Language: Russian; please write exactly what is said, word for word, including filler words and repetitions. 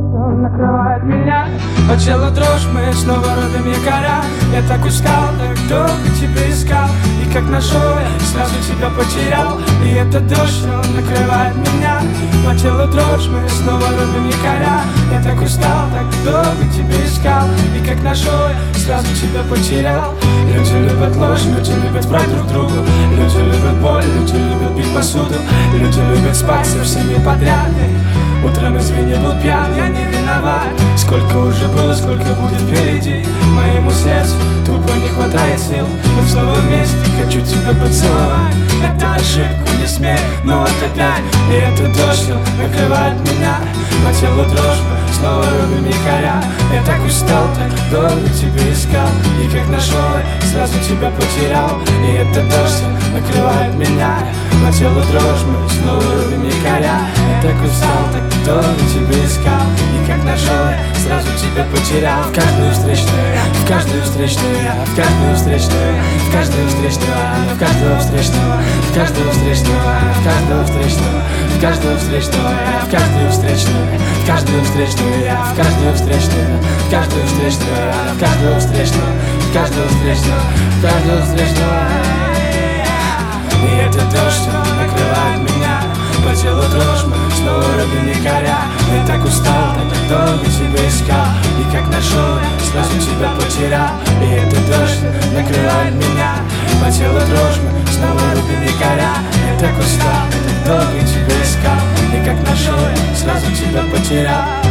дождь накрывает меня. По телу дрожь, мы снова рубим якоря. Я так устал, так долго тебя искал, и как нашел, я сразу тебя потерял. И этот дождь, он накрывает меня. По телу дрожь, мы снова рубим якоря. Я так устал, так долго тебя искал, и как нашел, я сразу тебя потерял. Люди любят ложь, люди любят врать друг другу. Люди любят боль, люди любят бить посуду. Люди любят спать со всеми подряд. Утром извини, был пьян, я не виноват. Сколько уже было, сколько будет впереди. Моему сердцу тупо не хватает сил. Мы снова вместе, хочу тебя поцеловать. Это ошибку не смей, но вот опять. И этот дождь, он накрывает меня. По телу дрожь, мы снова рубим якоря. Я так устал, так долго тебя искал, и как нашел, я сразу тебя потерял. И этот дождь, он накрывает меня. По телу дрожь, мы снова рубим якоря. Я так устал, так долго тебя искал, и как нашел, я сразу тебя потерял. В каждую встречную, в каждую встречную, в каждую встречную, в каждую встречную, в каждого встречного, в каждого встречного, в каждого встречного, в каждого встречного, в каждую встречную, в каждую встречную, в каждую встречную, в каждую встречную, в каждого встречного, в каждого встречного, в каждого встречного. И этот дождь, он накрывает меня. По телу дрожь, мы снова рубим якоря. Я так устал, так долго тебя искал, и как нашел, сразу тебя потерял. И этот дождь накрывает меня. По телу дрожь, мы снова рубим якоря. Я так устал, так долго тебя искал, и как нашел, сразу тебя потерял.